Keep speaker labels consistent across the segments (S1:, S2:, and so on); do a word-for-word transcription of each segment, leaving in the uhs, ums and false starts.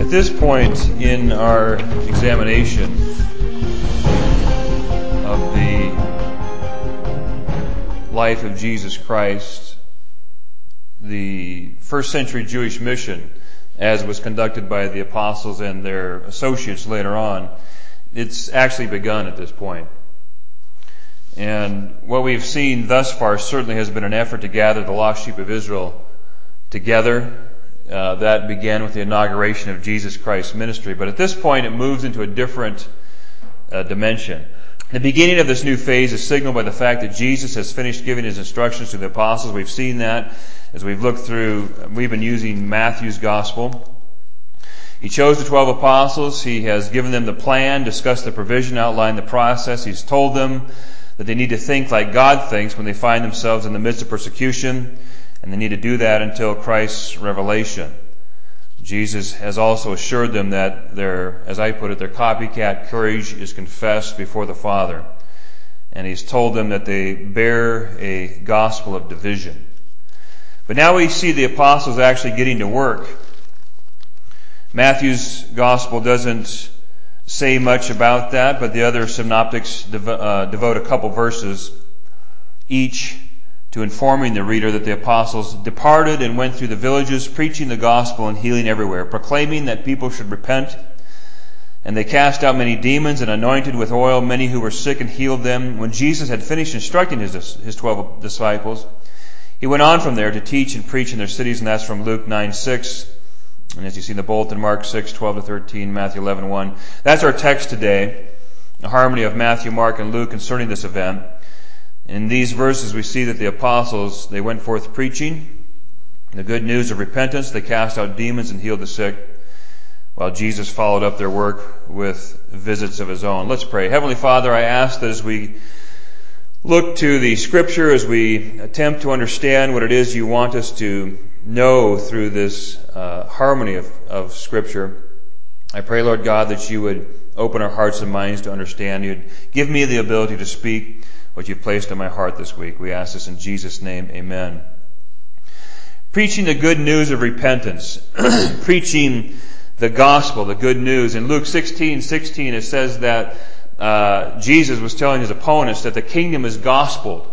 S1: At this point in our examination of the life of Jesus Christ, the first century Jewish mission, as was conducted by the apostles and their associates later on, it's actually begun at this point. And what we've seen thus far certainly has been an effort to gather the lost sheep of Israel together. Uh, that began with the inauguration of Jesus Christ's ministry. But at this point, it moves into a different uh, dimension. The beginning of this new phase is signaled by the fact that Jesus has finished giving his instructions to the apostles. We've seen that as we've looked through, we've been using Matthew's gospel. He chose the twelve apostles. He has given them the plan, discussed the provision, outlined the process. He's told them that they need to think like God thinks when they find themselves in the midst of persecution, and they need to do that until Christ's revelation. Jesus has also assured them that their, as I put it, their copycat courage is confessed before the Father. And he's told them that they bear a gospel of division. But now we see the apostles actually getting to work. Matthew's gospel doesn't say much about that, but the other synoptics dev- uh, devote a couple verses each to informing the reader that the apostles departed and went through the villages, preaching the gospel and healing everywhere, proclaiming that people should repent. And they cast out many demons and anointed with oil many who were sick and healed them. When Jesus had finished instructing his, his twelve disciples, he went on from there to teach and preach in their cities, and that's from Luke nine six. And as you see in the bulletin, Mark six twelve to thirteen, Matthew eleven one. That's our text today, a harmony of Matthew, Mark, and Luke concerning this event. In these verses we see that the apostles, they went forth preaching the good news of repentance. They cast out demons and healed the sick, while Jesus followed up their work with visits of his own. Let's pray. Heavenly Father, I ask that as we look to the Scripture, as we attempt to understand what it is you want us to know through this uh, harmony of, of Scripture, I pray, Lord God, that you would open our hearts and minds to understand. You'd give me the ability to speak what you've placed in my heart this week. We ask this in Jesus' name, amen. Preaching the good news of repentance. Preaching the gospel, the good news. In Luke sixteen sixteen, it says that uh, Jesus was telling his opponents that the kingdom is gospel.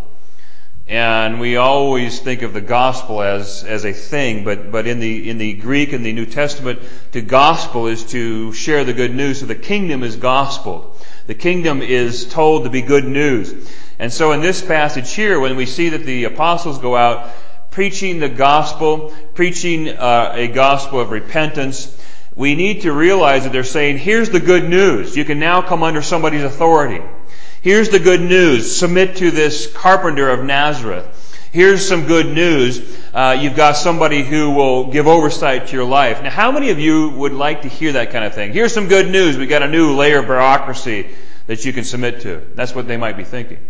S1: And we always think of the gospel as, as a thing, but, but in the, in the Greek and the New Testament, to gospel is to share the good news. So the kingdom is gospel. The kingdom is told to be good news. And so in this passage here, when we see that the apostles go out preaching the gospel, preaching uh, a gospel of repentance, we need to realize that they're saying, here's the good news. You can now come under somebody's authority. Here's the good news. Submit to this carpenter of Nazareth. Here's some good news. Uh, you've got somebody who will give oversight to your life. Now, how many of you would like to hear that kind of thing? Here's some good news. We've got a new layer of bureaucracy that you can submit to. That's what they might be thinking.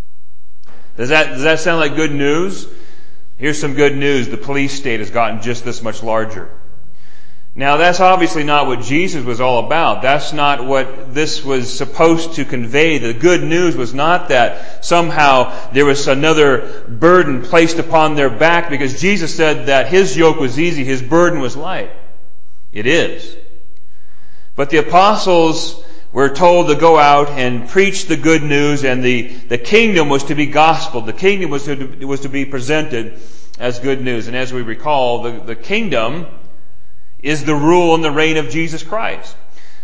S1: Does that, does that sound like good news? Here's some good news. The police state has gotten just this much larger. Now, that's obviously not what Jesus was all about. That's not what this was supposed to convey. The good news was not that somehow there was another burden placed upon their back, because Jesus said that his yoke was easy, his burden was light. It is. But the apostles were told to go out and preach the good news, and the, the kingdom was to be gospel. The kingdom was to, was to be presented as good news. And as we recall, the, the kingdom is the rule and the reign of Jesus Christ.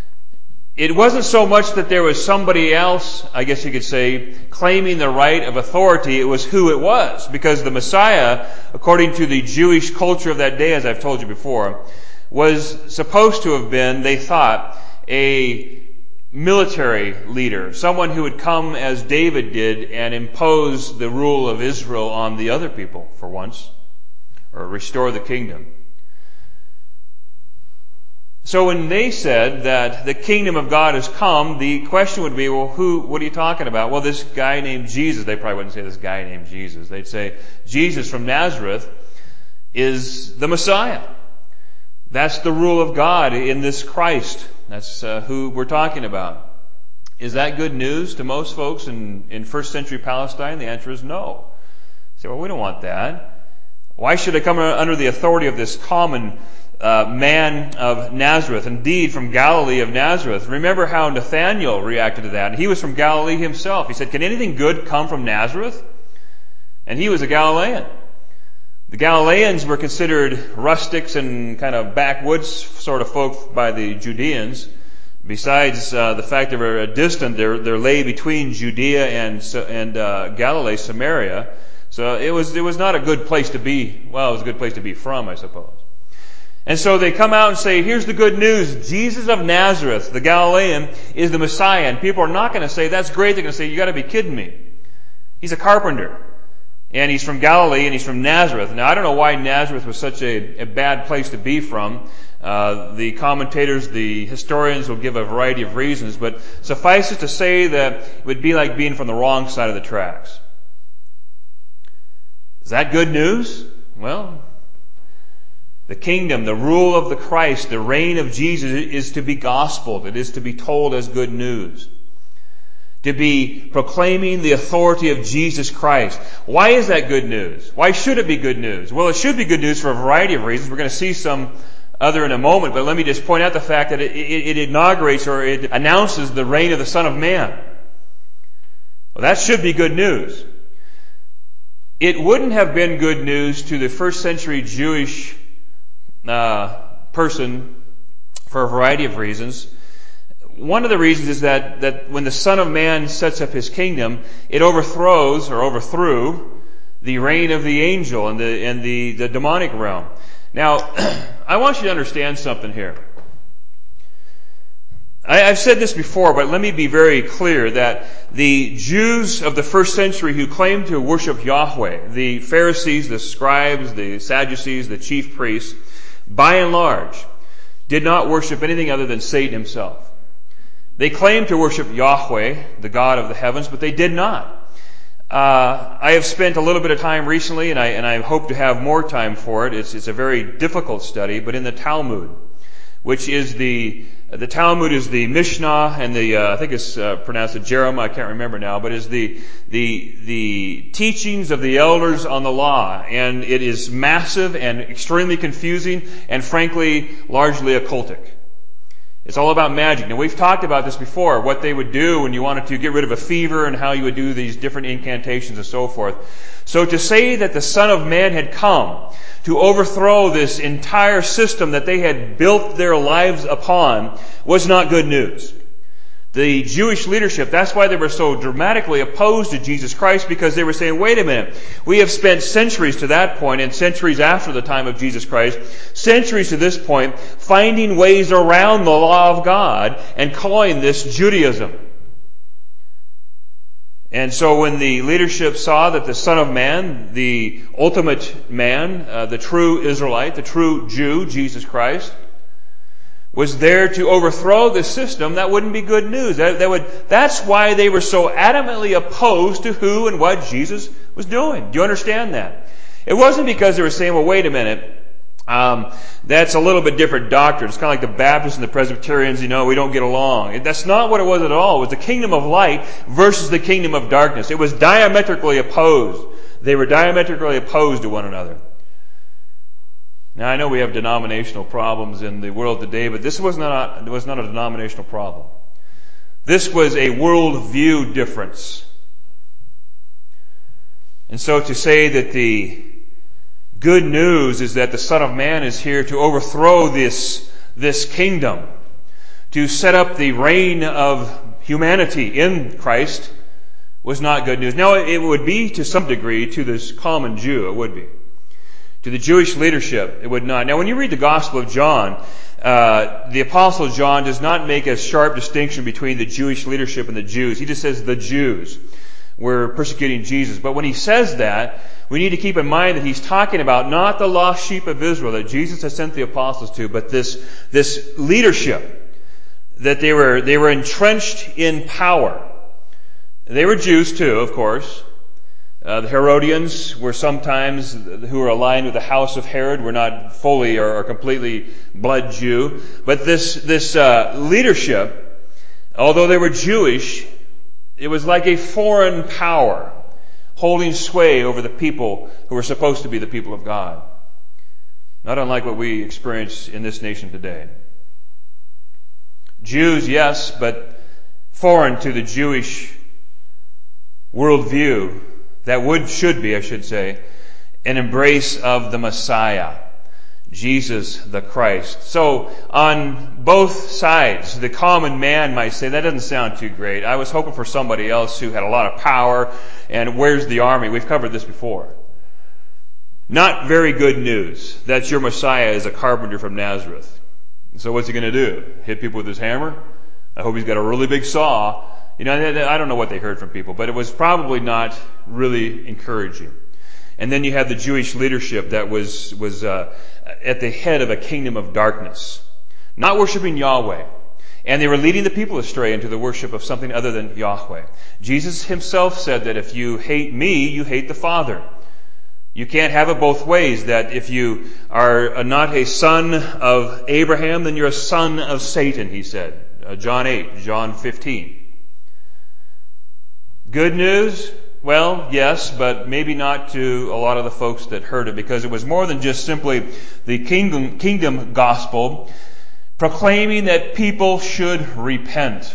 S1: It wasn't so much that there was somebody else, I guess you could say, claiming the right of authority. It was who it was. Because the Messiah, according to the Jewish culture of that day, as I've told you before, was supposed to have been, they thought, a military leader. Someone who would come as David did and impose the rule of Israel on the other people for once, or restore the kingdom. So when they said that the kingdom of God has come, the question would be, well, who, what are you talking about? Well, this guy named Jesus. They probably wouldn't say this guy named Jesus. They'd say Jesus from Nazareth is the Messiah. That's the rule of God in this Christ. That's uh, who we're talking about. Is that good news to most folks in, in first century Palestine? The answer is no. You say, well, we don't want that. Why should I come under the authority of this common uh, man of Nazareth, indeed from Galilee of Nazareth? Remember how Nathanael reacted to that. He was from Galilee himself. He said, can anything good come from Nazareth? And he was a Galilean. The Galileans were considered rustics and kind of backwoods sort of folk by the Judeans. Besides uh, the fact they were distant, there there lay between Judea and and uh, Galilee, Samaria. So it was it was not a good place to be. Well, it was a good place to be from, I suppose. And so they come out and say, here's the good news. Jesus of Nazareth, the Galilean, is the Messiah. And people are not going to say, that's great. They're going to say, you got to be kidding me. He's a carpenter. And he's from Galilee and he's from Nazareth. Now, I don't know why Nazareth was such a, a bad place to be from. Uh, the commentators, the historians will give a variety of reasons, but suffice it to say that it would be like being from the wrong side of the tracks. Is that good news? Well, the kingdom, the rule of the Christ, the reign of Jesus is to be gospeled. It is to be told as good news. To be proclaiming the authority of Jesus Christ. Why is that good news? Why should it be good news? Well, it should be good news for a variety of reasons. We're going to see some other in a moment, but let me just point out the fact that it, it, it inaugurates or it announces the reign of the Son of Man. Well, that should be good news. It wouldn't have been good news to the first century Jewish uh, person for a variety of reasons. One of the reasons is that, that when the Son of Man sets up His kingdom, it overthrows or overthrew the reign of the angel and the, and the, the demonic realm. Now, I want you to understand something here. I, I've said this before, but let me be very clear that the Jews of the first century who claimed to worship Yahweh, the Pharisees, the scribes, the Sadducees, the chief priests, by and large, did not worship anything other than Satan himself. They claimed to worship Yahweh, the God of the heavens, but they did not. Uh, I have spent a little bit of time recently, and I, and I hope to have more time for it. It's, it's a very difficult study, but in the Talmud, which is the, the Talmud is the Mishnah and the, uh, I think it's uh, pronounced the Jeremiah, I can't remember now, but is the, the, the teachings of the elders on the law. And it is massive and extremely confusing and frankly, largely occultic. It's all about magic. Now, we've talked about this before, what they would do when you wanted to get rid of a fever and how you would do these different incantations and so forth. So to say that the Son of Man had come to overthrow this entire system that they had built their lives upon was not good news. The Jewish leadership, that's why they were so dramatically opposed to Jesus Christ, because they were saying, wait a minute, we have spent centuries to that point and centuries after the time of Jesus Christ, centuries to this point, finding ways around the law of God and calling this Judaism. And so when the leadership saw that the Son of Man, the ultimate man, uh, the true Israelite, the true Jew, Jesus Christ, was there to overthrow the system, that wouldn't be good news. That, that would, that's why they were so adamantly opposed to who and what Jesus was doing. Do you understand that? It wasn't because they were saying, well, wait a minute, um, that's a little bit different doctrine. It's kind of like the Baptists and the Presbyterians, you know, we don't get along. That's not what it was at all. It was the kingdom of light versus the kingdom of darkness. It was diametrically opposed. They were diametrically opposed to one another. Now, I know we have denominational problems in the world today, but this was not, it was not a denominational problem. This was a worldview difference. And so to say that the good news is that the Son of Man is here to overthrow this, this kingdom, to set up the reign of humanity in Christ, was not good news. Now, it would be to some degree to this common Jew, it would be. To the Jewish leadership, it would not. Now, when you read the Gospel of John, uh, the Apostle John does not make a sharp distinction between the Jewish leadership and the Jews. He just says the Jews were persecuting Jesus. But when he says that, we need to keep in mind that he's talking about not the lost sheep of Israel that Jesus has sent the apostles to, but this, this leadership that they were, they were entrenched in power. They were Jews too, of course. Uh, the Herodians were sometimes, who were aligned with the house of Herod, were not fully or, or completely blood Jew. But this, this, uh, leadership, although they were Jewish, it was like a foreign power, holding sway over the people who are supposed to be the people of God. Not unlike what we experience in this nation today. Jews, yes, but foreign to the Jewish worldview, that would, should be, I should say, an embrace of the Messiah, Jesus the Christ. So on both sides, the common man might say, that doesn't sound too great. I was hoping for somebody else who had a lot of power, and where's the army? We've covered this before. Not very good news that your Messiah is a carpenter from Nazareth. So what's he going to do? Hit people with his hammer? I hope he's got a really big saw. You know, I don't know what they heard from people, but it was probably not really encouraging. And then you have the Jewish leadership that was was uh, at the head of a kingdom of darkness, not worshiping Yahweh. And they were leading the people astray into the worship of something other than Yahweh. Jesus himself said that if you hate me, you hate the Father. You can't have it both ways, that if you are not a son of Abraham, then you're a son of Satan, he said. Uh, John eight, John fifteen. Good news? Well, yes, but maybe not to a lot of the folks that heard it, because it was more than just simply the kingdom, kingdom gospel proclaiming that people should repent.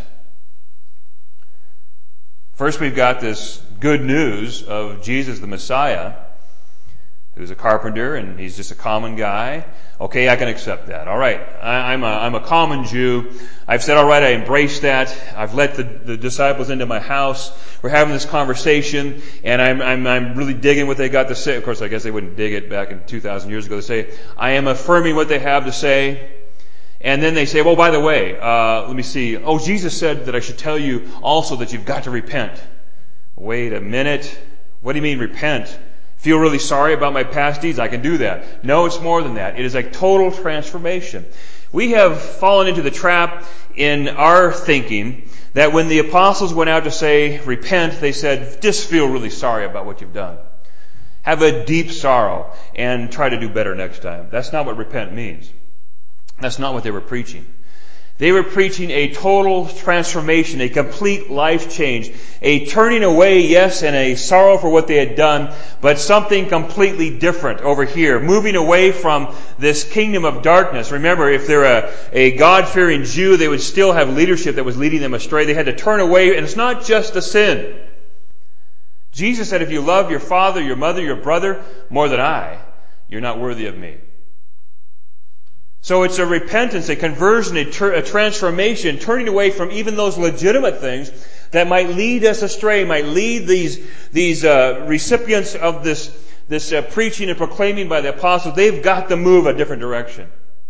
S1: First, we've got this good news of Jesus the Messiah, who's a carpenter and he's just a common guy. Okay, I can accept that. All right, I, I'm a I'm a common Jew. I've said, all right, I embrace that. I've let the, the disciples into my house. We're having this conversation, and I'm I'm I'm really digging what they got to say. Of course, I guess they wouldn't dig it back in two thousand years ago. They say, I am affirming what they have to say. And then they say, well, by the way, uh, let me see. Oh, Jesus said that I should tell you also that you've got to repent. Wait a minute. What do you mean repent? Feel really sorry about my past deeds? I can do that. No, it's more than that. It is a total transformation. We have fallen into the trap in our thinking that when the apostles went out to say, repent, they said, just feel really sorry about what you've done. Have a deep sorrow and try to do better next time. That's not what repent means. That's not what they were preaching. They were preaching a total transformation, a complete life change, a turning away, yes, and a sorrow for what they had done, but something completely different over here, moving away from this kingdom of darkness. Remember, if they're a, a God-fearing Jew, they would still have leadership that was leading them astray. They had to turn away, and it's not just a sin. Jesus said, if you love your father, your mother, your brother more than I, you're not worthy of me. So it's a repentance, a conversion, a, ter- a transformation, turning away from even those legitimate things that might lead us astray, might lead these these uh, recipients of this this uh, preaching and proclaiming by the apostles. They've got to move a different direction.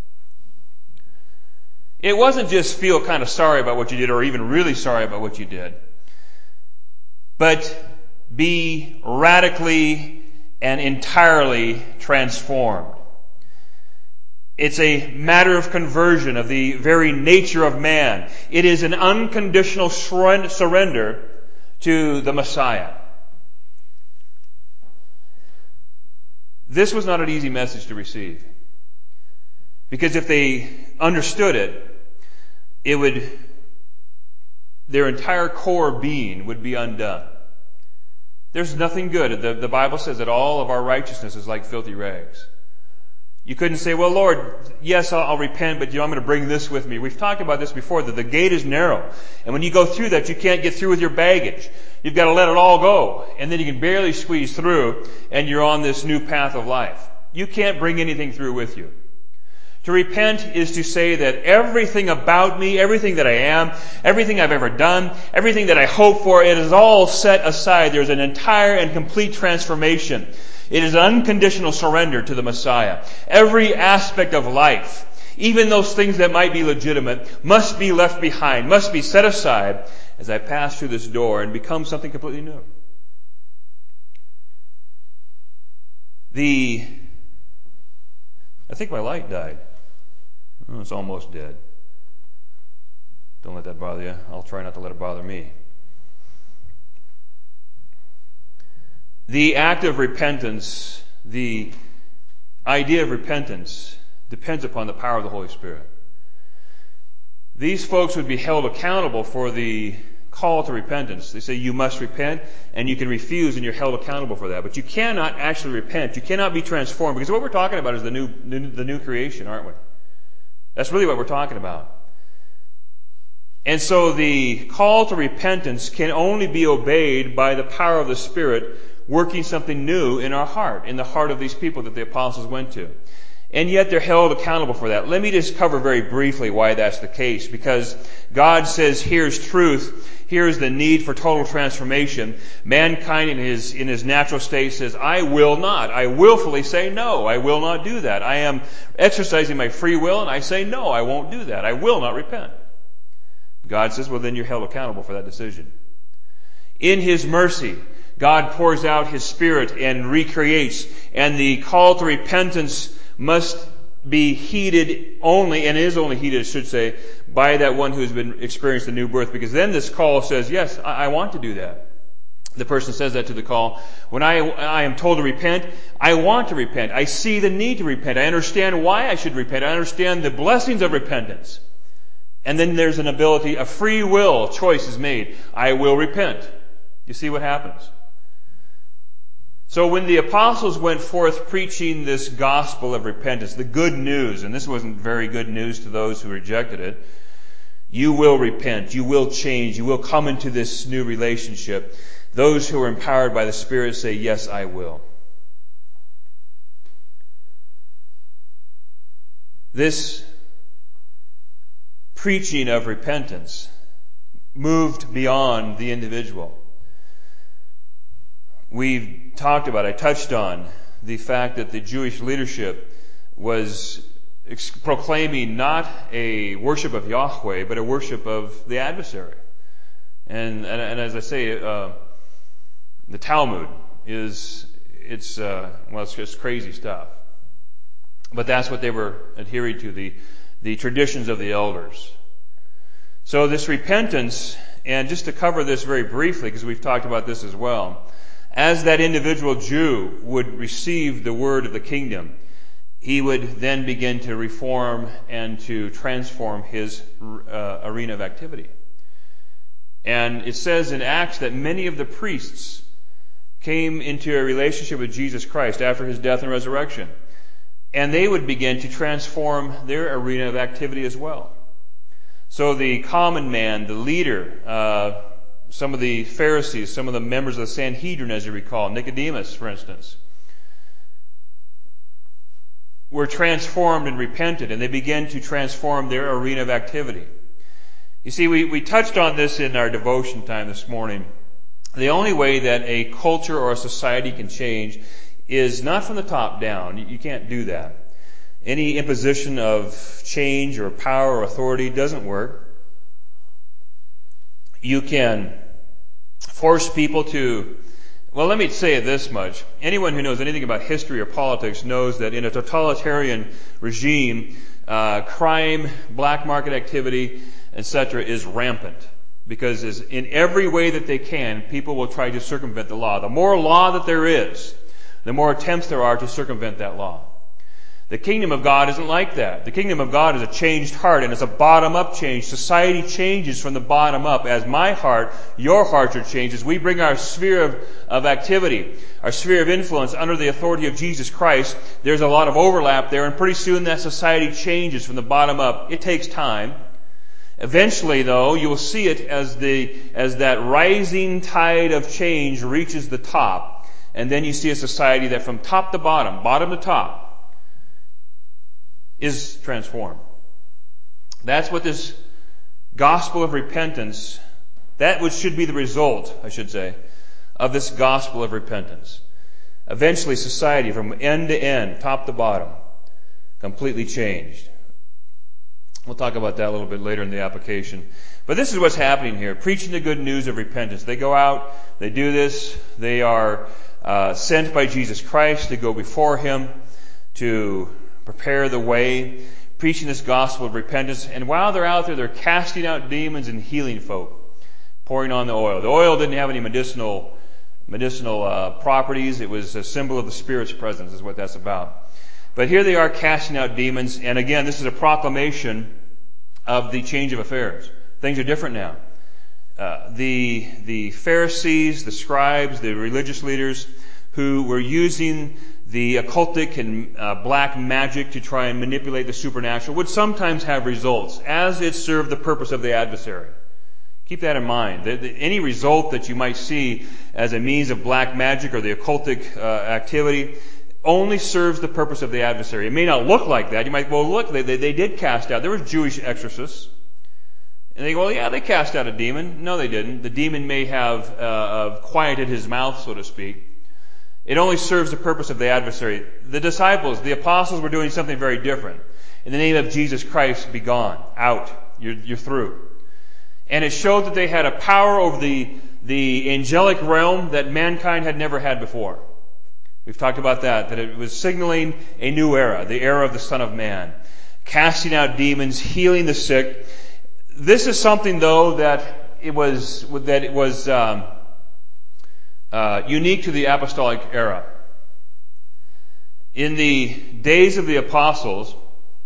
S1: It wasn't just feel kind of sorry about what you did, or even really sorry about what you did, but be radically and entirely transformed. It's a matter of conversion of the very nature of man. It is an unconditional surrender to the Messiah. This was not an easy message to receive. Because if they understood it, it would, their entire core being would be undone. There's nothing good. The, the Bible says that all of our righteousness is like filthy rags. You couldn't say, well, Lord, yes, I'll, I'll repent, but you know, I'm going to bring this with me. We've talked about this before, that the gate is narrow. And when you go through that, you can't get through with your baggage. You've got to let it all go. And then you can barely squeeze through, and you're on this new path of life. You can't bring anything through with you. To repent is to say that everything about me, everything that I am, everything I've ever done, everything that I hope for, it is all set aside. There's an entire and complete transformation. It is an unconditional surrender to the Messiah. Every aspect of life, even those things that might be legitimate, must be left behind, must be set aside as I pass through this door and become something completely new. The, I think my light died. Oh, it's almost dead. Don't let that bother you. I'll try not to let it bother me. The act of repentance, the idea of repentance, depends upon the power of the Holy Spirit. These folks would be held accountable for the call to repentance. They say you must repent, and you can refuse, and you're held accountable for that. But you cannot actually repent. You cannot be transformed, because what we're talking about is the new, the new creation, aren't we? That's really what we're talking about. And so the call to repentance can only be obeyed by the power of the Spirit working something new in our heart, in the heart of these people that the apostles went to. And yet they're held accountable for that. Let me just cover very briefly why that's the case. Because God says, here's truth. Here's the need for total transformation. Mankind in his, in his natural state says, I will not. I willfully say no. I will not do that. I am exercising my free will, and I say no, I won't do that. I will not repent. God says, well, then you're held accountable for that decision. In His mercy, God pours out His Spirit and recreates, and the call to repentance must be heeded only, and is only heeded, I should say, by that one who has been experienced a new birth, because then this call says, yes, I, I want to do that. The person says that to the call. When I, I am told to repent, I want to repent. I see the need to repent. I understand why I should repent. I understand the blessings of repentance. And then there's an ability, a free will choice is made. I will repent. You see what happens? So when the apostles went forth preaching this gospel of repentance, the good news, and this wasn't very good news to those who rejected it, you will repent, you will change, you will come into this new relationship. Those who are empowered by the Spirit say, yes, I will. This preaching of repentance moved beyond the individual. We've talked about, I touched on the fact that the Jewish leadership was ex- proclaiming not a worship of Yahweh, but a worship of the adversary. And, and, and as I say, uh, the Talmud is, it's, uh, well, it's just crazy stuff. But that's what they were adhering to, the, the traditions of the elders. So this repentance, and just to cover this very briefly, because we've talked about this as well, as that individual Jew would receive the word of the kingdom, he would then begin to reform and to transform his uh, arena of activity. And it says in Acts that many of the priests came into a relationship with Jesus Christ after His death and resurrection. And they would begin to transform their arena of activity as well. So the common man, the leader, uh, some of the Pharisees, some of the members of the Sanhedrin, as you recall, Nicodemus, for instance, were transformed and repented, and they began to transform their arena of activity. You see, we, we touched on this in our devotion time this morning. The only way that a culture or a society can change is not from the top down. You can't do that. Any imposition of change or power or authority doesn't work. You can force people to, well, let me say this much. Anyone who knows anything about history or politics knows that in a totalitarian regime, uh, crime, black market activity, et cetera is rampant. Because as in every way that they can, people will try to circumvent the law. The more law that there is, the more attempts there are to circumvent that law. The kingdom of God isn't like that. The kingdom of God is a changed heart, and it's a bottom-up change. Society changes from the bottom up. As my heart, your hearts are changed. As we bring our sphere of, of activity, our sphere of influence under the authority of Jesus Christ, there's a lot of overlap there, and pretty soon that society changes from the bottom up. It takes time. Eventually, though, you will see it as the as that rising tide of change reaches the top, and then you see a society that from top to bottom, bottom to top, is transformed. That's what this gospel of repentance, that which should be the result, I should say, of this gospel of repentance. Eventually, society from end to end, top to bottom, completely changed. We'll talk about that a little bit later in the application. But this is what's happening here. Preaching the good news of repentance. They go out, they do this, they are uh, sent by Jesus Christ to go before Him, to prepare the way, preaching this gospel of repentance. And while they're out there, they're casting out demons and healing folk, pouring on the oil. The oil didn't have any medicinal medicinal uh, properties. It was a symbol of the Spirit's presence, is what that's about. But here they are casting out demons, and again, this is a proclamation of the change of affairs. Things are different now. uh, the the Pharisees, the scribes, the religious leaders who were using the occultic and uh, black magic to try and manipulate the supernatural would sometimes have results as it served the purpose of the adversary. Keep that in mind. The, the, any result that you might see as a means of black magic or the occultic uh, activity only serves the purpose of the adversary. It may not look like that. You might, well, look, they, they, they did cast out. There were Jewish exorcists. And they go, well, yeah, they cast out a demon. No, they didn't. The demon may have uh, uh, quieted his mouth, so to speak. It only serves the purpose of the adversary. The disciples, the apostles were doing something very different. In the name of Jesus Christ, be gone, out. You're, you're through. And it showed that they had a power over the, the angelic realm that mankind had never had before. We've talked about that, that it was signaling a new era, the era of the Son of Man. Casting out demons, healing the sick. This is something, though, that it was, that it was, um, uh, unique to the apostolic era. In the days of the apostles,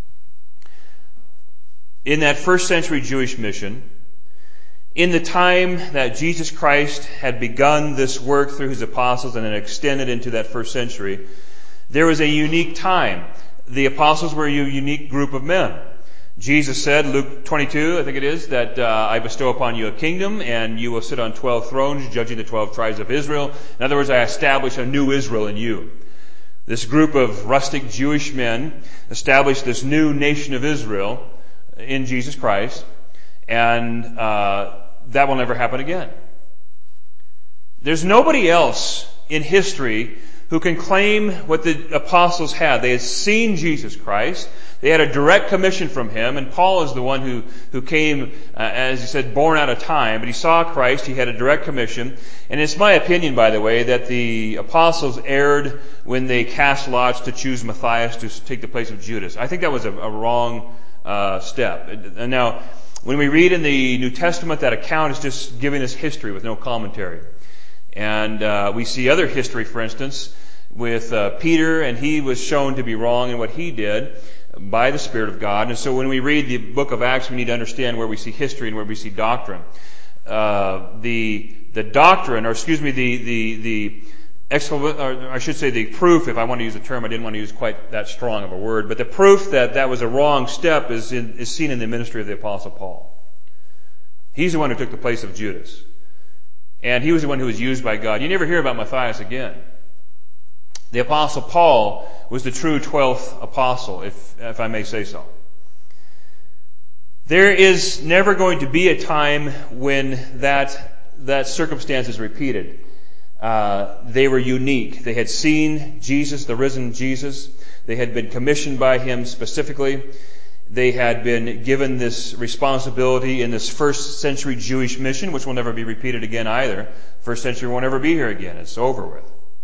S1: in that first century Jewish mission, in the time that Jesus Christ had begun this work through his apostles and then extended into that first century, there was a unique time. The apostles were a unique group of men. Jesus said, Luke twenty-two, I think it is, that uh, I bestow upon you a kingdom and you will sit on twelve thrones, judging the twelve tribes of Israel. In other words, I establish a new Israel in you. This group of rustic Jewish men established this new nation of Israel in Jesus Christ, and uh, that will never happen again. There's nobody else in history who can claim what the apostles had. They had seen Jesus Christ. They had a direct commission from him, and Paul is the one who, who came, uh, as he said, born out of time, but he saw Christ, he had a direct commission. And it's my opinion, by the way, that the apostles erred when they cast lots to choose Matthias to take the place of Judas. I think that was a, a wrong uh, step. And now, when we read in the New Testament, that account is just giving us history with no commentary. And uh, we see other history, for instance, with uh, Peter, and he was shown to be wrong in what he did by the Spirit of God. And so when we read the book of Acts, we need to understand where we see history and where we see doctrine. Uh, the the doctrine, or excuse me, the the the or I should say the proof, if I want to use a term, I didn't want to use quite that strong of a word, but the proof that that was a wrong step is in, is seen in the ministry of the Apostle Paul. He's the one who took the place of Judas. And he was the one who was used by God. You never hear about Matthias again. The Apostle Paul was the true twelfth apostle, if, if I may say so. There is never going to be a time when that, that circumstance is repeated. Uh, they were unique. They had seen Jesus, the risen Jesus. They had been commissioned by him specifically. They had been given this responsibility in this first century Jewish mission, which will never be repeated again either. First century won't ever be here again. It's over with.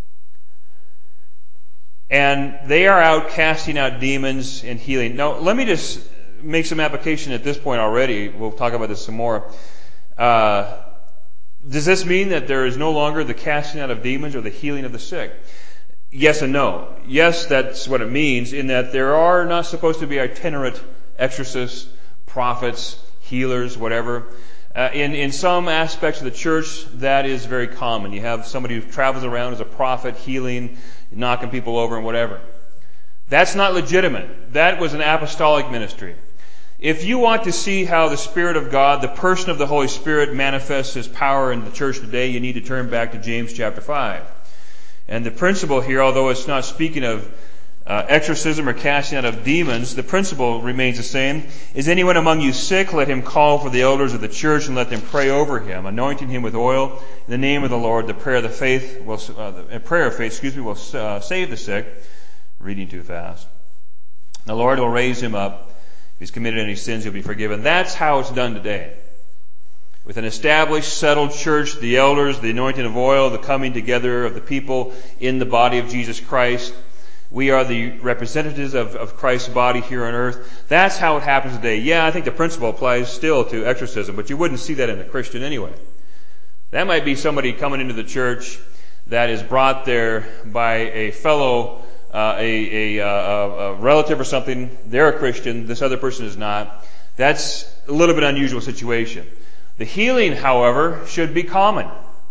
S1: And they are out casting out demons and healing. Now, let me just make some application at this point already. We'll talk about this some more. Uh, does this mean that there is no longer the casting out of demons or the healing of the sick? Yes and no. Yes, that's what it means, in that there are not supposed to be itinerant exorcists, prophets, healers, whatever. Uh, in, in some aspects of the church, that is very common. You have somebody who travels around as a prophet, healing, knocking people over and whatever. That's not legitimate. That was an apostolic ministry. If you want to see how the Spirit of God, the person of the Holy Spirit, manifests his power in the church today, you need to turn back to James chapter five. And the principle here, although it's not speaking of uh, exorcism or casting out of demons, the principle remains the same. Is anyone among you sick? Let him call for the elders of the church and let them pray over him, anointing him with oil in the name of the Lord. The prayer of the faith will, uh, the prayer of faith, excuse me, will uh, save the sick. Reading too fast. The Lord will raise him up. If he's committed any sins, he'll be forgiven. That's how it's done today. With an established, settled church, the elders, the anointing of oil, the coming together of the people in the body of Jesus Christ. We are the representatives of, of Christ's body here on earth. That's how it happens today. Yeah, I think the principle applies still to exorcism, but you wouldn't see that in a Christian anyway. That might be somebody coming into the church that is brought there by a fellow, uh, a, a, a, a relative or something. They're a Christian. This other person is not. That's a little bit unusual situation. The healing, however, should be common.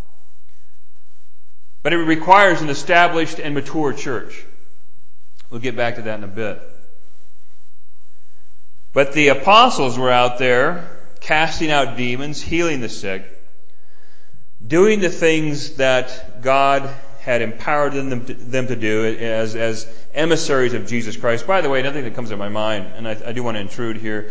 S1: But it requires an established and mature church. We'll get back to that in a bit. But the apostles were out there casting out demons, healing the sick, doing the things that God had empowered them to, them to do as, as emissaries of Jesus Christ. By the way, another thing that comes to my mind, and I, I do want to intrude here,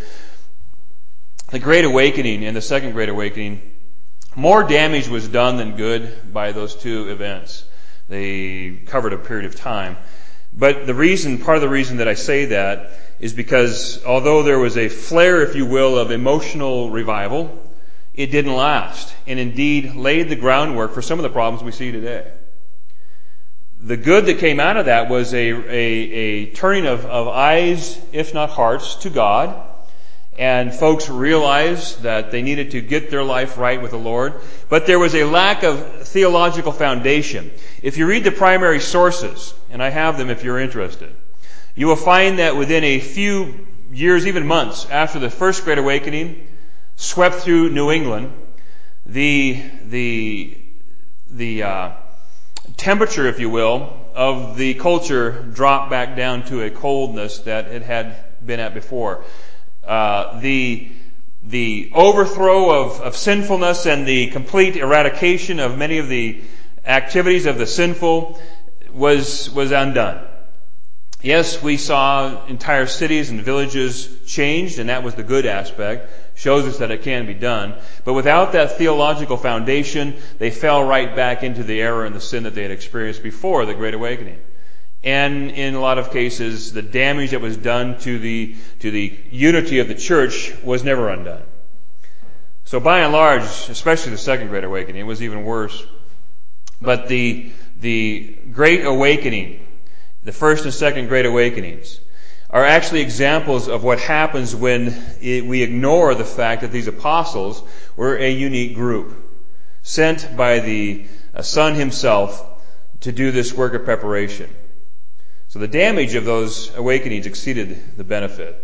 S1: the Great Awakening and the Second Great Awakening, more damage was done than good by those two events. They covered a period of time. But the reason, part of the reason that I say that is because although there was a flare, if you will, of emotional revival, it didn't last, and indeed laid the groundwork for some of the problems we see today. The good that came out of that was a, a, a turning of, of eyes, if not hearts, to God. And folks realized that they needed to get their life right with the Lord. But there was a lack of theological foundation. If you read the primary sources, and I have them if you're interested, you will find that within a few years, even months, after the First Great Awakening swept through New England, the the the uh, temperature, if you will, of the culture dropped back down to a coldness that it had been at before. Uh, the the overthrow of, of sinfulness and the complete eradication of many of the activities of the sinful was was undone. Yes, we saw entire cities and villages changed, and that was the good aspect. Shows us that it can be done. But without that theological foundation, they fell right back into the error and the sin that they had experienced before the Great Awakening. And in a lot of cases, the damage that was done to the to the unity of the church was never undone. So by and large, especially the Second Great Awakening, it was even worse. But the the Great Awakening, the First and Second Great Awakenings, are actually examples of what happens when it, we ignore the fact that these apostles were a unique group, sent by the uh, Son himself to do this work of preparation. So the damage of those awakenings exceeded the benefit.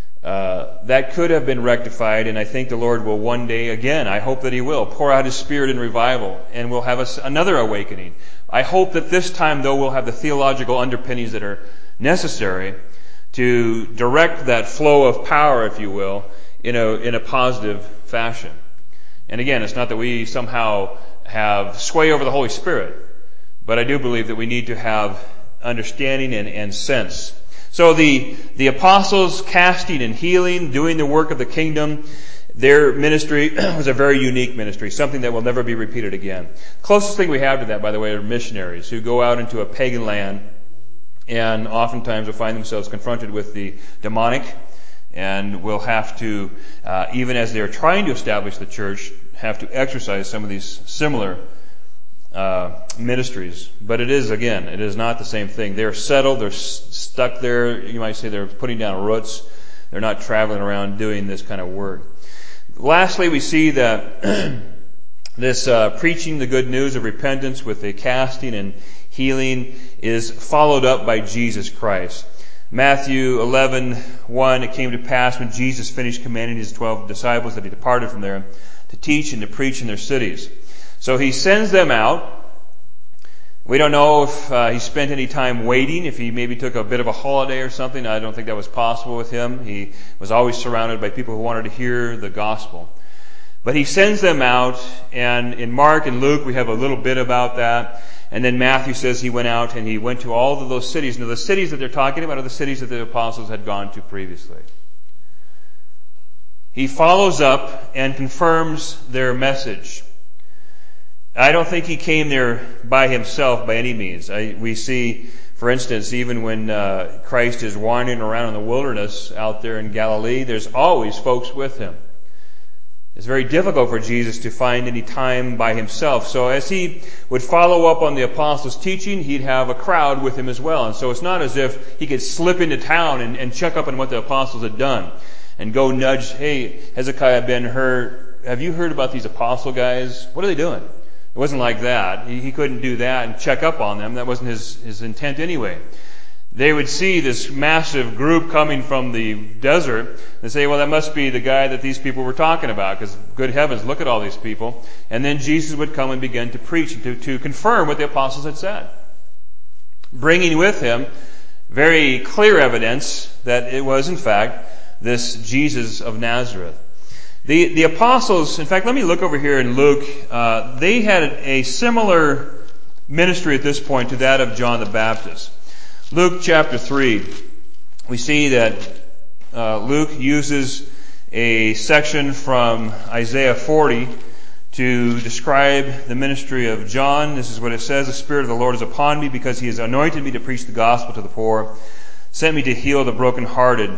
S1: Uh, that could have been rectified, and I think the Lord will one day, again, I hope that He will, pour out His Spirit in revival, and we'll have a, another awakening. I hope that this time, though, we'll have the theological underpinnings that are necessary to direct that flow of power, if you will, in a, in a positive fashion. And again, it's not that we somehow have sway over the Holy Spirit, but I do believe that we need to have understanding and, and sense. So the, the apostles casting and healing, doing the work of the kingdom, their ministry was a very unique ministry, something that will never be repeated again. Closest thing we have to that, by the way, are missionaries who go out into a pagan land and oftentimes will find themselves confronted with the demonic, and will have to, uh, even as they're trying to establish the church, have to exercise some of these similar uh ministries. But it is, again, it is not the same thing. They're settled, they're s- stuck there. You might say they're putting down roots. They're not traveling around doing this kind of work. Lastly, we see that this uh, preaching the good news of repentance with a casting and healing is followed up by Jesus Christ. Matthew eleven one, it came to pass when Jesus finished commanding His twelve disciples that He departed from there to teach and to preach in their cities. So He sends them out. We don't know if uh, He spent any time waiting, if He maybe took a bit of a holiday or something. I don't think that was possible with Him. He was always surrounded by people who wanted to hear the gospel. But He sends them out, and in Mark and Luke we have a little bit about that. And then Matthew says He went out and He went to all of those cities. Now the cities that they're talking about are the cities that the apostles had gone to previously. He follows up and confirms their message. I don't think He came there by Himself by any means. I, we see, for instance, even when uh, Christ is wandering around in the wilderness out there in Galilee, there's always folks with Him. It's very difficult for Jesus to find any time by Himself. So as He would follow up on the apostles' teaching, He'd have a crowd with Him as well. And so it's not as if He could slip into town and, and check up on what the apostles had done and go nudge, hey, Hezekiah, Ben Hur, have you heard about these apostle guys? What are they doing? It wasn't like that. He, he couldn't do that and check up on them. That wasn't his, his intent anyway. they would see this massive group coming from the desert and say, well, that must be the guy that these people were talking about, because good heavens, look at all these people. And then Jesus would come and begin to preach and to, to confirm what the apostles had said, bringing with him very clear evidence that it was, in fact, this Jesus of Nazareth. The, the apostles, in fact, let me look over here in Luke. Uh, they had a similar ministry at this point to that of John the Baptist. Luke chapter three, we see that uh, Luke uses a section from Isaiah forty to describe the ministry of John. This is what it says: the Spirit of the Lord is upon me, because he has anointed me to preach the gospel to the poor, sent me to heal the brokenhearted.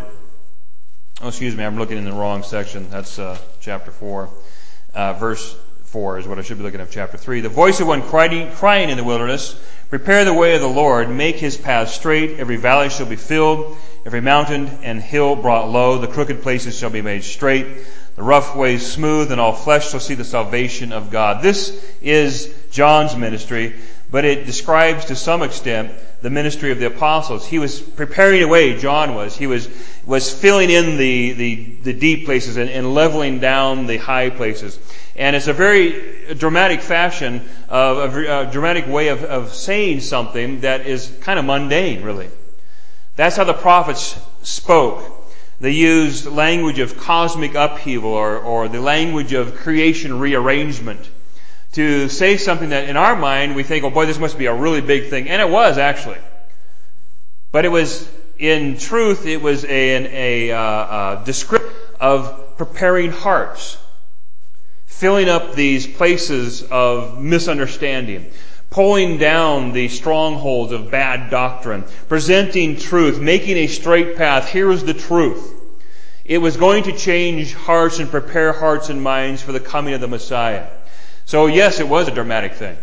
S1: Oh, excuse me, I'm looking in the wrong section. That's uh, chapter four. Uh, verse four is what I should be looking at, chapter three. The voice of one crying, crying in the wilderness, prepare the way of the Lord, make his path straight. Every valley shall be filled, every mountain and hill brought low. The crooked places shall be made straight, the rough ways smooth, and all flesh shall see the salvation of God. This is John's ministry, but it describes to some extent the ministry of the apostles. He was preparing a way, John was. He was was filling in the, the, the deep places and, and leveling down the high places. And it's a very dramatic fashion, of a, a dramatic way of, of saying something that is kind of mundane, really. That's how the prophets spoke. They used language of cosmic upheaval, or, or the language of creation rearrangement, to say something that in our mind we think, oh boy, this must be a really big thing. And it was, actually. But it was, in truth, it was a, an, a, uh, a description of preparing hearts, filling up these places of misunderstanding, pulling down the strongholds of bad doctrine, presenting truth, making a straight path. Here is the truth. It was going to change hearts and prepare hearts and minds for the coming of the Messiah. So yes, it was a dramatic thing.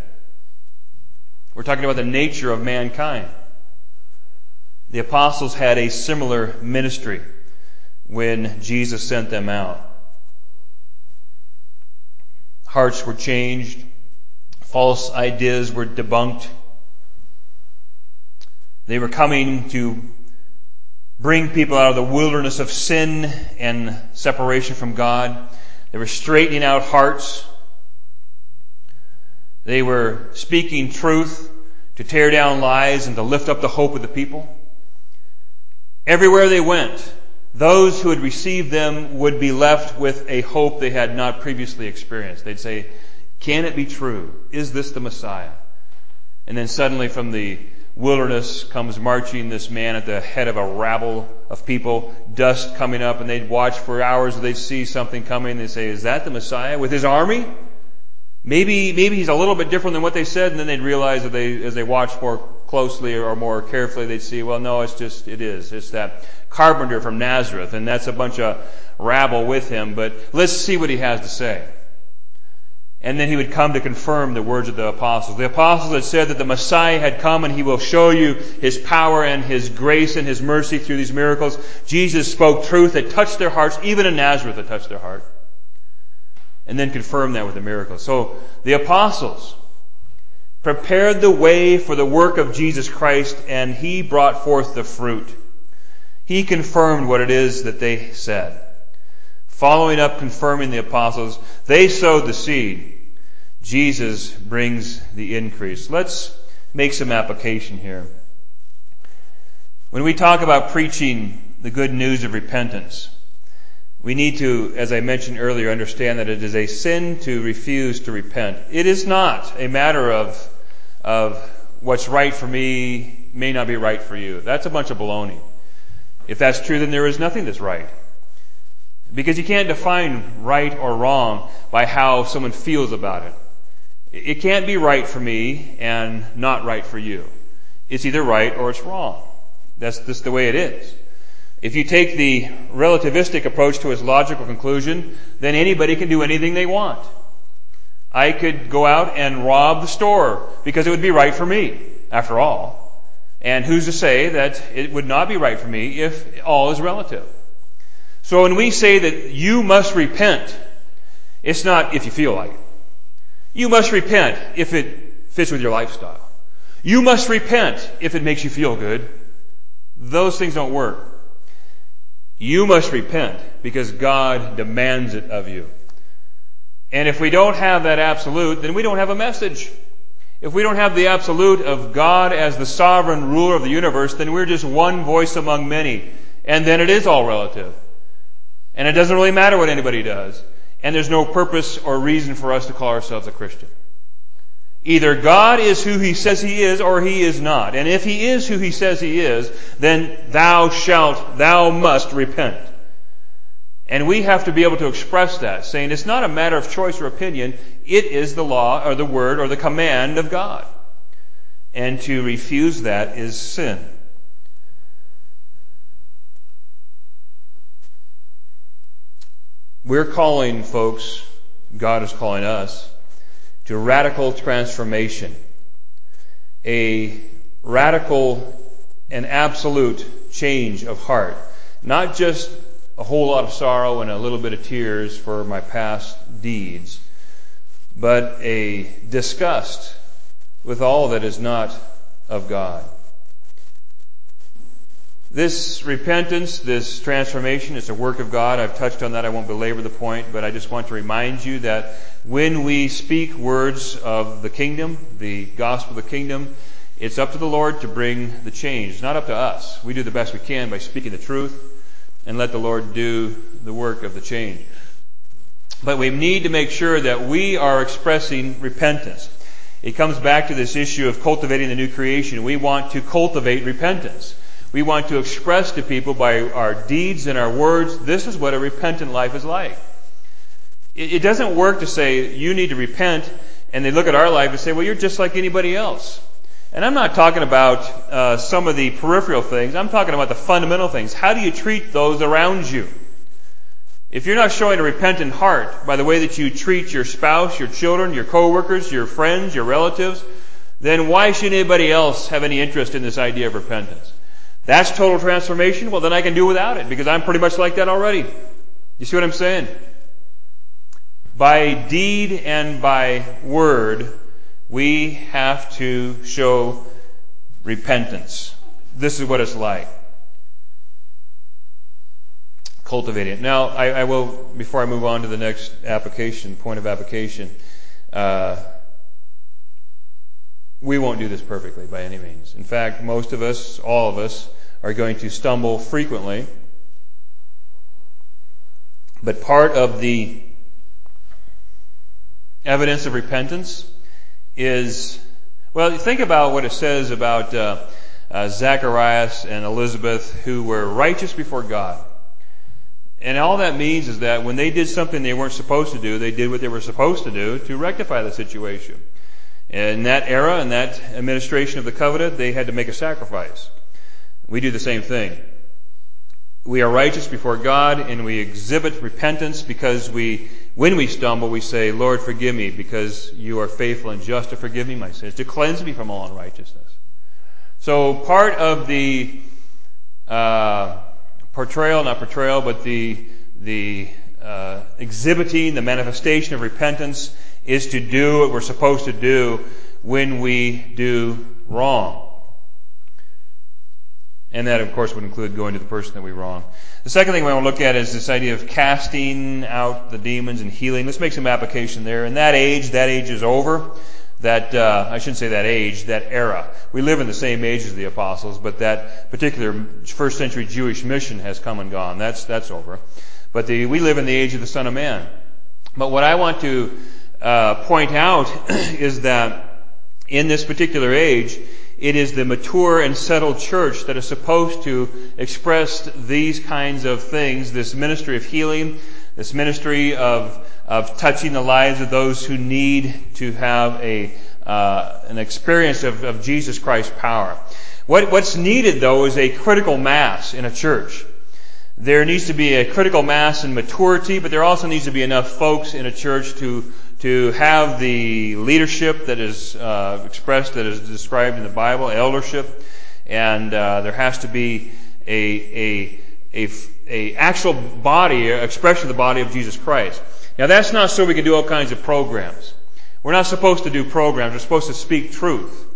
S1: We're talking about the nature of mankind. The apostles had a similar ministry when Jesus sent them out. Hearts were changed. False ideas were debunked. They were coming to bring people out of the wilderness of sin and separation from God. They were straightening out hearts. They were speaking truth to tear down lies and to lift up the hope of the people. Everywhere they went, those who had received them would be left with a hope they had not previously experienced. They'd say, can it be true? Is this the Messiah? And then suddenly from the wilderness comes marching this man at the head of a rabble of people, dust coming up, and they'd watch for hours and they'd see something coming. They'd say, is that the Messiah with his army? Maybe, maybe he's a little bit different than what they said, and then they'd realize that they, as they watched more closely or more carefully, they'd see, well, no, it's just, it is. It's that carpenter from Nazareth, and that's a bunch of rabble with him, but let's see what he has to say. And then he would come to confirm the words of the apostles. The apostles had said that the Messiah had come and he will show you his power and his grace and his mercy through these miracles. Jesus spoke truth that touched their hearts, even in Nazareth that touched their heart. And then confirmed that with the miracles. So the apostles prepared the way for the work of Jesus Christ, and he brought forth the fruit. He confirmed what it is that they said. Following up, confirming the apostles, they sowed the seed. Jesus brings the increase. Let's make some application here. When we talk about preaching the good news of repentance, we need to, as I mentioned earlier, understand that it is a sin to refuse to repent. It is not a matter of, of what's right for me may not be right for you. That's a bunch of baloney. If that's true, then there is nothing that's right. Because you can't define right or wrong by how someone feels about it. It can't be right for me and not right for you. It's either right or it's wrong. That's just the way it is. If you take the relativistic approach to its logical conclusion, then anybody can do anything they want. I could go out and rob the store because it would be right for me, after all. And who's to say that it would not be right for me if all is relative? So when we say that you must repent, it's not if you feel like it. You must repent if it fits with your lifestyle. You must repent if it makes you feel good. Those things don't work. You must repent because God demands it of you. And if we don't have that absolute, then we don't have a message. If we don't have the absolute of God as the sovereign ruler of the universe, then we're just one voice among many. And then it is all relative. And it doesn't really matter what anybody does. And there's no purpose or reason for us to call ourselves a Christian. Either God is who He says He is or He is not. And if He is who He says He is, then thou shalt, thou must repent. And we have to be able to express that, saying it's not a matter of choice or opinion. It is the law or the word or the command of God. And to refuse that is sin. We're calling, folks, God is calling us, to radical transformation. A radical and absolute change of heart. Not just a whole lot of sorrow and a little bit of tears for my past deeds, but a disgust with all that is not of God. This repentance, this transformation is a work of God. I've touched on that. I won't belabor the point, but I just want to remind you that when we speak words of the kingdom, the gospel of the kingdom, it's up to the Lord to bring the change. It's not up to us. We do the best we can by speaking the truth and let the Lord do the work of the change. But we need to make sure that we are expressing repentance. It comes back to this issue of cultivating the new creation. We want to cultivate repentance. We want to express to people by our deeds and our words, this is what a repentant life is like. It doesn't work to say, you need to repent, and they look at our life and say, well, you're just like anybody else. And I'm not talking about uh, some of the peripheral things. I'm talking about the fundamental things. How do you treat those around you? If you're not showing a repentant heart by the way that you treat your spouse, your children, your coworkers, your friends, your relatives, then why should anybody else have any interest in this idea of repentance? That's total transformation? Well, then I can do without it because I'm pretty much like that already. You see what I'm saying? By deed and by word, we have to show repentance. This is what it's like. Cultivating it. Now, I, I will, before I move on to the next application, point of application, uh, we won't do this perfectly by any means. In fact, most of us, all of us, are going to stumble frequently. But part of the evidence of repentance is, well, think about what it says about uh, uh, Zacharias and Elizabeth, who were righteous before God. And all that means is that when they did something they weren't supposed to do, they did what they were supposed to do to rectify the situation. In that era, in that administration of the covenant, they had to make a sacrifice. We do the same thing. We are righteous before God and we exhibit repentance because we, when we stumble, we say, Lord, forgive me because you are faithful and just to forgive me my sins, to cleanse me from all unrighteousness. So part of the uh, portrayal, not portrayal, but the, the uh, exhibiting, the manifestation of repentance is to do what we're supposed to do when we do wrong. And that, of course, would include going to the person that we wrong. The second thing we want to look at is this idea of casting out the demons and healing. Let's make some application there. In that age, that age is over. That, uh, I shouldn't say that age, that era. We live in the same age as the apostles, but that particular first century Jewish mission has come and gone. That's, that's over. But the, we live in the age of the Son of Man. But what I want to uh, point out is that in this particular age, it is the mature and settled church that is supposed to express these kinds of things, this ministry of healing, this ministry of of touching the lives of those who need to have a uh, an experience of, of Jesus Christ's power. What, what's needed, though, is a critical mass in a church. There needs to be a critical mass in maturity, but there also needs to be enough folks in a church to to have the leadership that is uh, expressed, that is described in the Bible, eldership, and uh, there has to be a, a, a, a actual body, expression of the body of Jesus Christ. Now that's not so we can do all kinds of programs. We're not supposed to do programs. We're supposed to speak truth.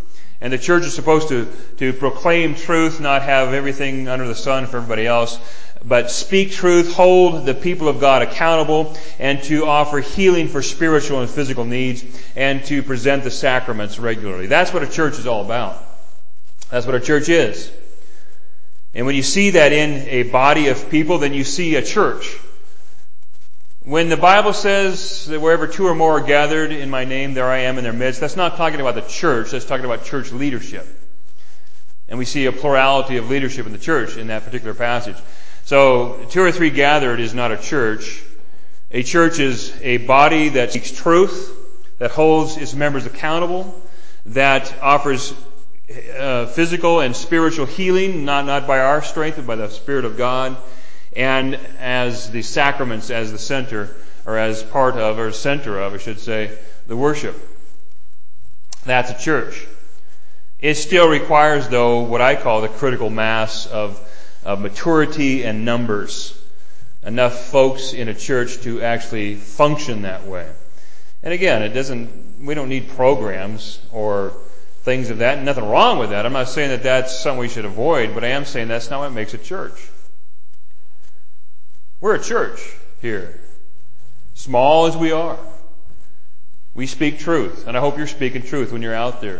S1: And the church is supposed to, to proclaim truth, not have everything under the sun for everybody else, but speak truth, hold the people of God accountable, and to offer healing for spiritual and physical needs, and to present the sacraments regularly. That's what a church is all about. That's what a church is. And when you see that in a body of people, then you see a church. When the Bible says that wherever two or more are gathered in my name, there I am in their midst, that's not talking about the church, that's talking about church leadership. And we see a plurality of leadership in the church in that particular passage. So, two or three gathered is not a church. A church is a body that seeks truth, that holds its members accountable, that offers uh, physical and spiritual healing, not, not by our strength, but by the Spirit of God, and as the sacraments as the center, or as part of, or center of, I should say, the worship. That's a church. It still requires, though, what I call the critical mass of, of maturity and numbers. Enough folks in a church to actually function that way. And again, it doesn't, we don't need programs or things of that. Nothing wrong with that. I'm not saying that that's something we should avoid, but I am saying that's not what makes a church. We're a church here. Small as we are. We speak truth, and I hope you're speaking truth when you're out there.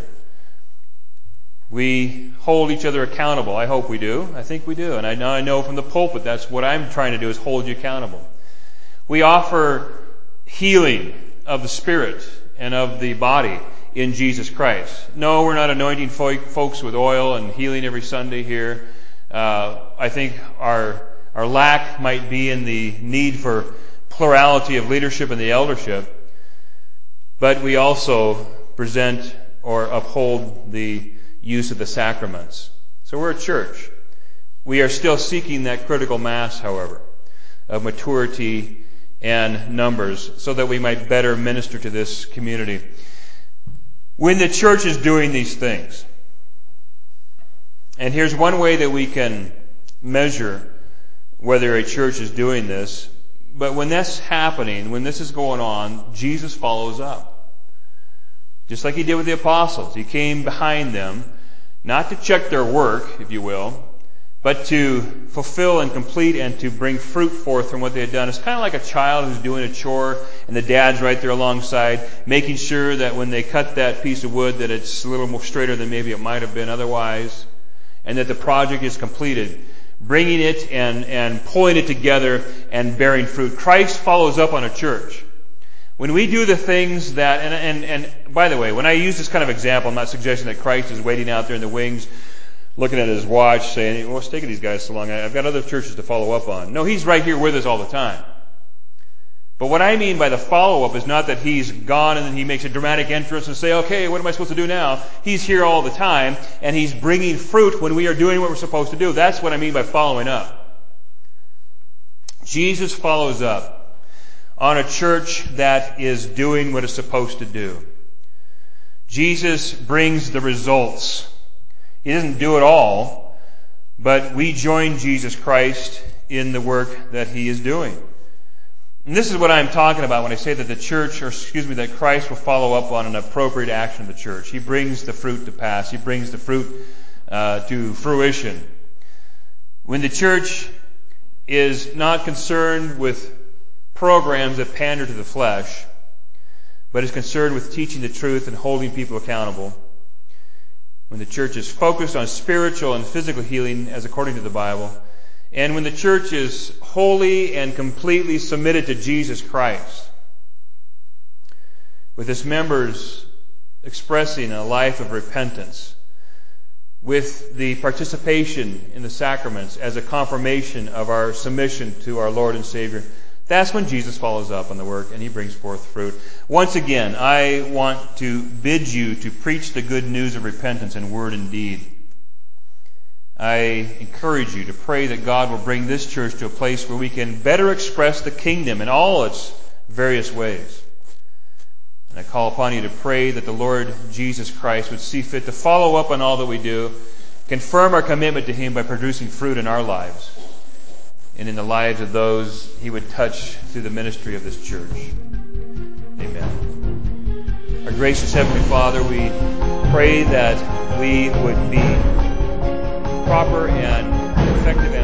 S1: We hold each other accountable. I hope we do. I think we do. And I know, I know from the pulpit that's what I'm trying to do, is hold you accountable. We offer healing of the spirit and of the body in Jesus Christ. No, we're not anointing folks with oil and healing every Sunday here. Uh, I think our Our lack might be in the need for plurality of leadership in the eldership, but we also present or uphold the use of the sacraments. So we're a church. We are still seeking that critical mass, however, of maturity and numbers, so that we might better minister to this community. When the church is doing these things, and here's one way that we can measure whether a church is doing this, but when that's happening, when this is going on, Jesus follows up. Just like he did with the apostles. He came behind them, not to check their work, if you will, but to fulfill and complete and to bring fruit forth from what they had done. It's kind of like a child who's doing a chore and the dad's right there alongside, making sure that when they cut that piece of wood that it's a little more straighter than maybe it might have been otherwise, and that the project is completed. Bringing it and, and pulling it together and bearing fruit. Christ follows up on a church. When we do the things that, and, and, and by the way, when I use this kind of example, I'm not suggesting that Christ is waiting out there in the wings, looking at his watch, saying, well, what's taking these guys so long? I've got other churches to follow up on. No, he's right here with us all the time. But what I mean by the follow-up is not that he's gone and then he makes a dramatic entrance and say, okay, what am I supposed to do now? He's here all the time, and he's bringing fruit when we are doing what we're supposed to do. That's what I mean by following up. Jesus follows up on a church that is doing what it's supposed to do. Jesus brings the results. He doesn't do it all, but we join Jesus Christ in the work that he is doing. And this is what I'm talking about when I say that the church, or excuse me, that Christ will follow up on an appropriate action of the church. He brings the fruit to pass. He brings the fruit uh, to fruition. When the church is not concerned with programs that pander to the flesh, but is concerned with teaching the truth and holding people accountable. When the church is focused on spiritual and physical healing as according to the Bible, and when the church is wholly and completely submitted to Jesus Christ, with its members expressing a life of repentance, with the participation in the sacraments as a confirmation of our submission to our Lord and Savior, that's when Jesus follows up on the work and he brings forth fruit. Once again, I want to bid you to preach the good news of repentance in word and deed. I encourage you to pray that God will bring this church to a place where we can better express the kingdom in all its various ways. And I call upon you to pray that the Lord Jesus Christ would see fit to follow up on all that we do, confirm our commitment to him by producing fruit in our lives and in the lives of those he would touch through the ministry of this church. Amen. Our gracious Heavenly Father, we pray that we would be proper and effective